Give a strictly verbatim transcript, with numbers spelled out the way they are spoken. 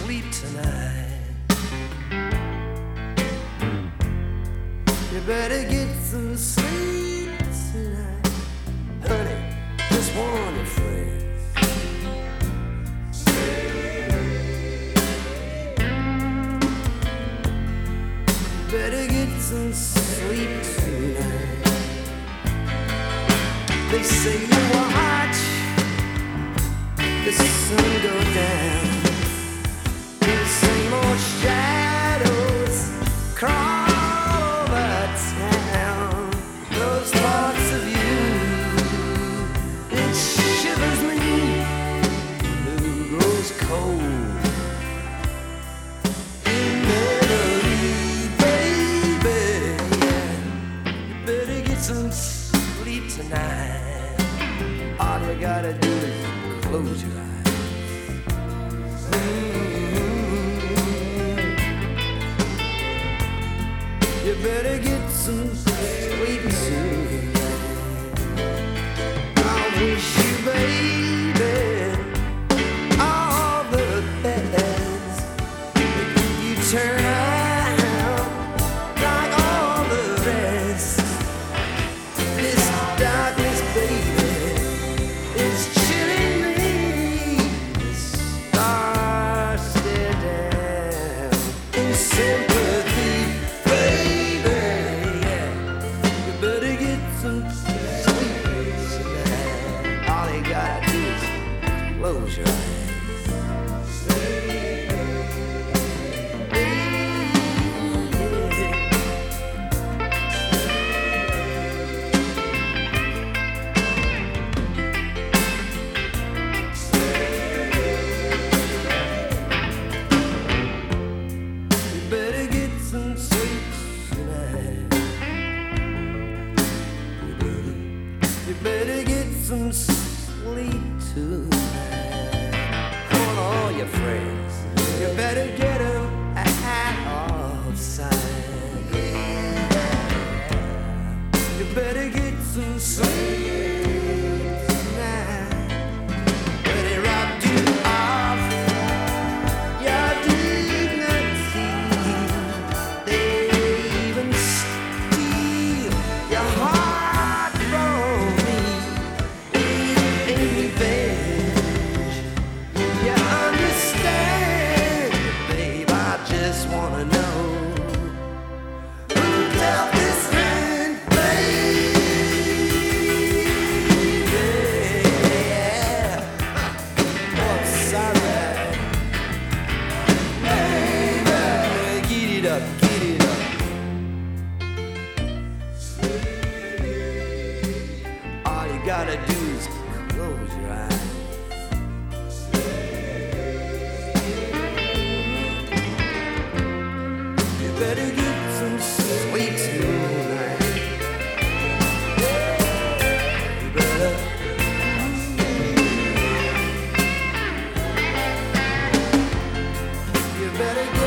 sleep tonight. You better get some sleep tonight. Honey, just warn your friends. You better get some sleep tonight. They say you watch the sun go down, the same old shadows crawl over town. Those parts of you, it shivers me. Blue grows cold in memory, baby. You better get some sleep tonight. All you gotta do is close your eyes. You better get some sleep soon. I wish you, baby, all the best. You turn out like all the rest. This darkness, baby, is chilling me. The stars stare down in sympathy. Close your eyes. You better get some sleep tonight. You better, you better get some sleep tonight. Your friends, you better get them out of sight. You better get some sleep tonight. Better rob you of your dignity. They even steal your heart from me. In revenge, yeah. Just wanna know who dealt this hand, baby. Yeah. Oh, I'm sorry, baby. Get it up, get it up. All you gotta do is close your eyes. Better get some sleep tonight. You better. You better get